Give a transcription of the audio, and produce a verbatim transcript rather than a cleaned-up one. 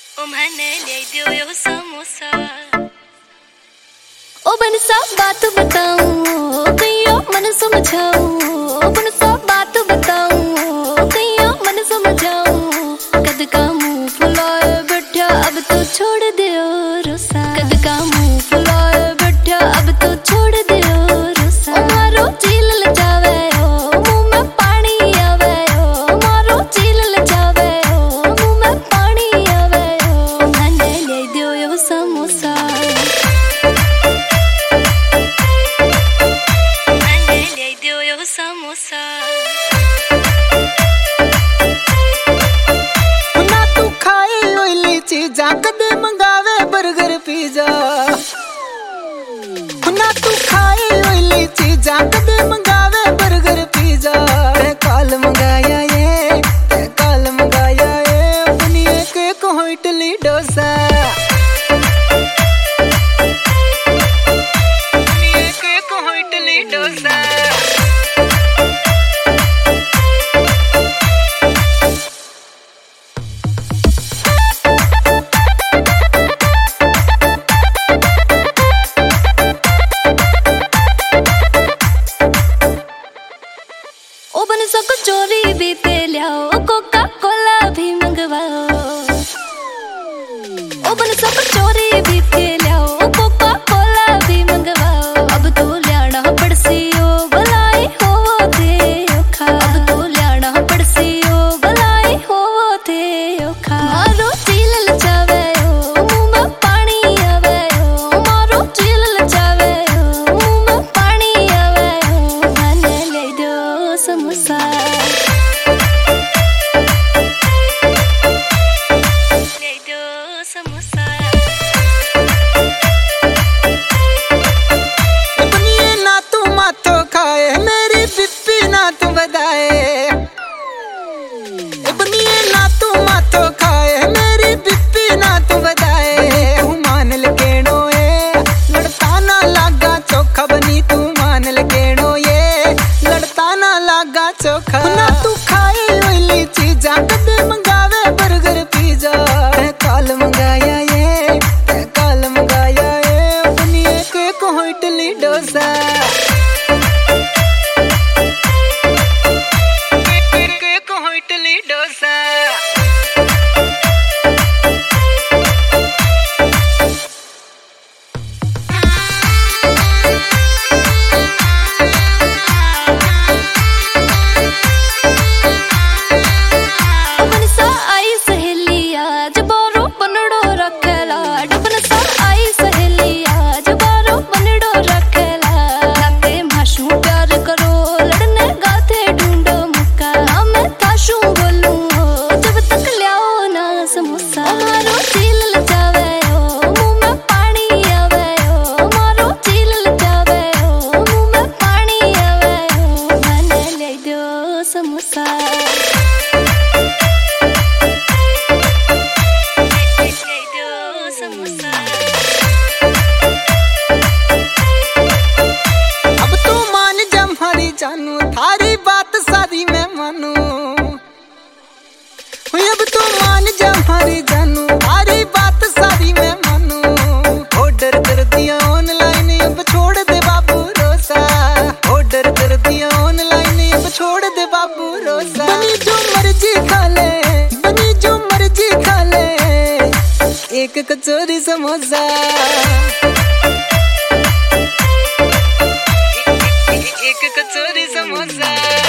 ओ मैंने ले दियो यो समोसा। ओ बन सब बात बताऊं कहियो मन समझाऊं, बन सब बात बताऊं कहियो मन समझाऊं। कद का मुंह फुलाए बैठा अब तो छोड़ दियो रोसा, कद का मुंह फुलाए बैठा अब तो छोड़ दियो रोसा। ओ मारो चील लजावे ओ मुंह में पानी आवे ओ, मारो चील लजावे ओ मुंह में पानी आवे ओ। मैंने ले दियो यो समोसा, समोसा। ना तू खाए ऑयली चीजा कदे मंगावे बर्गर पिज्जा, ना तू खाए ऑयली चीजा कदे मंगावे बर्गर पिज्जा। ते कल मंगाया ये ते कल मंगाया ये अपनी एक एक हो इडली डोसा, अपनी एक एक हो इडली डोसा। ओ बन सो कचौरी भी पे लियाओ, कोका कोला भी मंगवाओ। ओ बन सो कचौरी भी पे लियाओ, कोका कोला भी मंगवाओ। अब तो लियाना पड़सी ओ भलाई हो थे ओखा, अब तो लियाना पड़सी ओ भलाई हो थे ओखा। मारो चील लजावे ओ मुंह में पानी आवे ओ, मारो चील लजावे ओ मुंह में पानी आवे ओ। मैंने ले दो समोसा, ले दो समोसा। बनिए ना तू माथो खाए मेरी बिप्पी ना तू बधाए, बनिए ना तू माथो खाए मेरी बिप्पी ना तू बधाए। तू मान लकेणो ये लड़ता ना लागा चोखा, बनी तू मान लकेणो ये लड़ता ना लागा चोखा। ना तू खाए ऑयली चीजा कदे मंगावे बर्गर पिज्जा, ते कल मंगाया ये ते कल मंगाया ये अपनी एक एक हो इडली डोसा, एक एक हो इडली डोसा। डबन सा आई सहेलिया जबारो बनड़ो रखेला, डबन सा आई सहेलिया जबारो बनड़ो रखेला। गाते माशू प्यार करो लड़ने गाते ढूंढो मुक्का, मैं थाशू बोलूं जब तक लियाओ ना समोसा। मारो चील लजावे ओ मुंह में पानी आवे ओ, मारो चील लजावे ओ मुंह में पानी आवे ओ। मैंने ले दो समोसा, ले दो समोसा। अब तू मान जा हमारी जानू थारी बात सारी मैं मानू, अब तू मान जा हमारी जानू थारी बात सारी मैं मानू। ऑर्डर कर दिया ऑनलाइन अब छोड़ दे बाबू रोसा, ऑर्डर कर दिया ऑनलाइन अब छोड़ दे बाबू रोसा। बनी जो मर्जी खा ले, बनी जो मर्जी खा ले एक कचौरी समोसा, एक कचौरी समोसा।